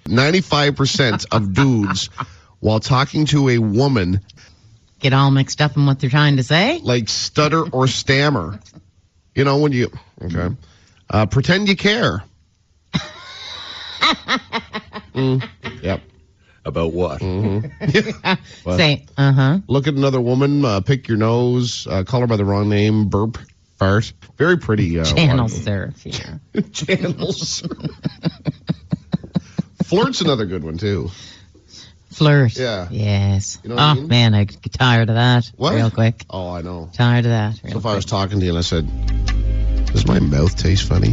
95% of dudes, while talking to a woman, get all mixed up in what they're trying to say? like stutter or stammer. You know, when you... Okay. Pretend you care. Yep. About what? Mm-hmm. Say, Look at another woman, pick your nose, call her by the wrong name, burp, fart. Very pretty. channel surf, yeah. Channel surf. Flirt's another good one, too. Flirt. Yeah. Yes. You know what I mean? Man, I get tired of that What? real quick. Oh, I know. Tired of that. So if I was talking to you and I said, does my mouth taste funny?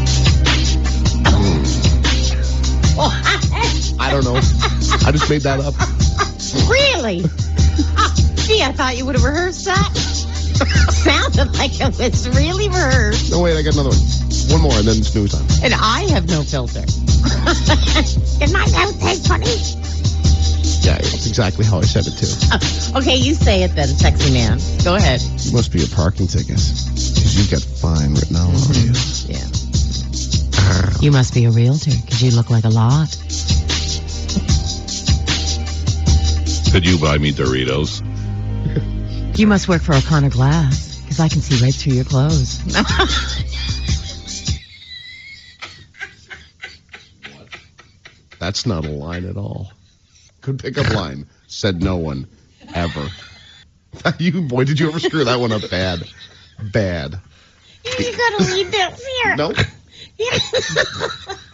I don't know. I just made that up. Really? Gee, I thought you would have rehearsed that. Sounded like it was really rehearsed. No, wait, I got another one. One more and then snooze time. And I have no filter. Did my mouth taste funny? Yeah, that's exactly how I said it, too. Okay, you say it then, sexy man. Go ahead. You must be a parking ticket. Because you get fine written all over you. Yeah. You must be a realtor because you look like a lot. Could you buy me Doritos? You must work for O'Connor Glass because I can see right through your clothes. That's not a line at all. Good pickup line. Said no one. Ever. You, boy, did you ever screw that one up bad. Bad. You gotta leave that here. Nope.